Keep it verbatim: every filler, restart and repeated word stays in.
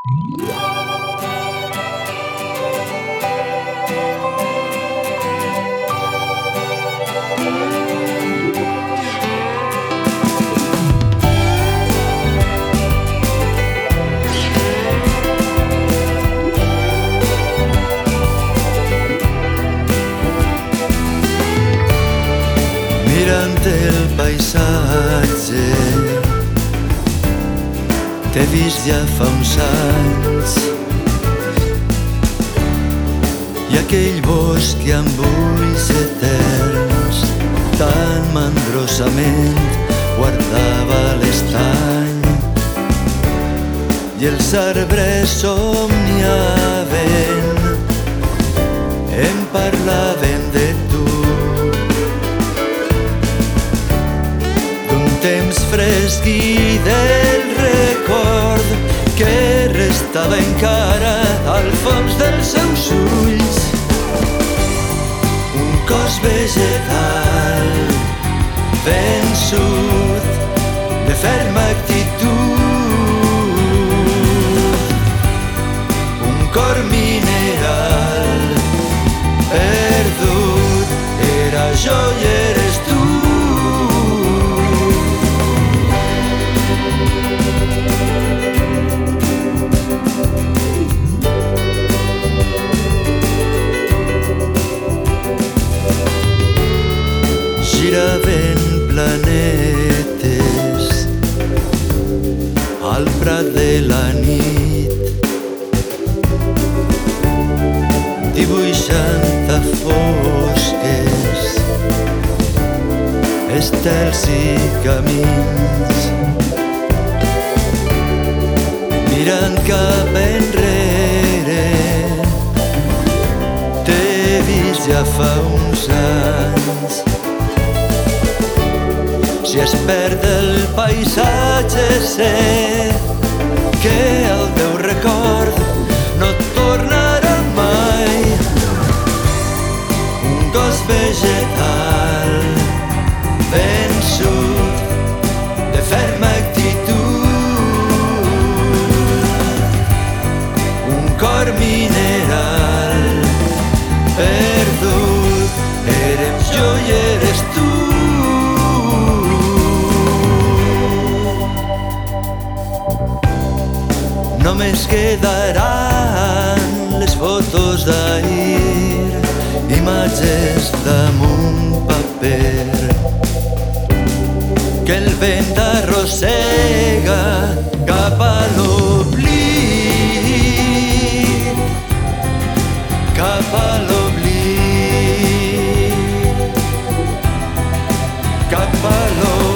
Mirant el paisatge, t'he vist ja fa uns anys, i aquell bosc que amb ulls eterns tan mandrosament guardava l'estany, i els arbres somniaven, em parlaven de tu, d'un temps fresc i del record que restava encara al fons dels seus ulls, un cos vegetal vençut de ferma actitud, un cor mineral perdut, era jo i eres tu. Giraven planetes al prat de la nit, dibuixant a fosques estels i camins, mirant cap enrere t'he vist ja fa uns anys. Si es perd el paisatge, sé que el teu record no tornarà mai. Un cos vegetal vençut de ferma actitud, un cor mineral perdut, érem jo i eres tu. Només quedaran les fotos d'ahir, imatges damunt paper, que el vent arrossega cap a l'oblit, cap a l'oblit, cap a l'oblit.